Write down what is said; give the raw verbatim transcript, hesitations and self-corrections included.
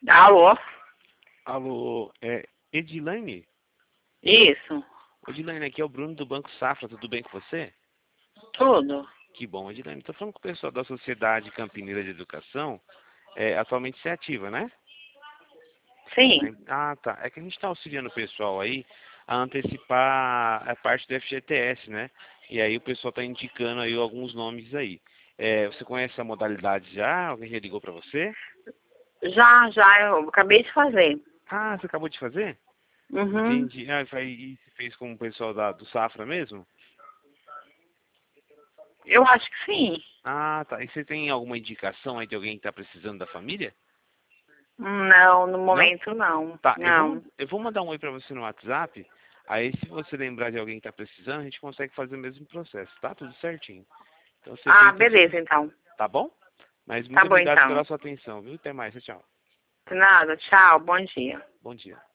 Alô? Alô, é Edilane? Isso, Edilane, aqui é o Bruno do Banco Safra, tudo bem com você? tudo. Que bom, Edilane. Estou falando com o pessoal da Sociedade Campineira de Educação. É, atualmente você é ativa, né? Sim. Né? Ah, tá. É que a gente está auxiliando o pessoal aí a antecipar a parte do F G T S, né? E aí o pessoal está indicando aí alguns nomes aí. É, você conhece a modalidade já? Alguém já ligou para você? Já, já, eu acabei de fazer. Ah, você acabou de fazer? Uhum. Entendi. Ah, foi- e você fez com o pessoal da, do Safra mesmo? Eu acho que sim. Ah, tá. E você tem alguma indicação aí de alguém que está precisando da família? Não, no Não? momento não. Tá, eu vou, man- Não. eu vou mandar um oi pra você no WhatsApp. Aí, se você lembrar de alguém que tá precisando, a gente consegue fazer o mesmo processo, tá? Tudo certinho. Então, você Ah, fez tudo beleza certinho. então. Tá bom? Mas Tá muito bom obrigado então. pela sua atenção, viu? Até mais. Tchau, tchau. Nada, tchau, bom dia. Bom dia.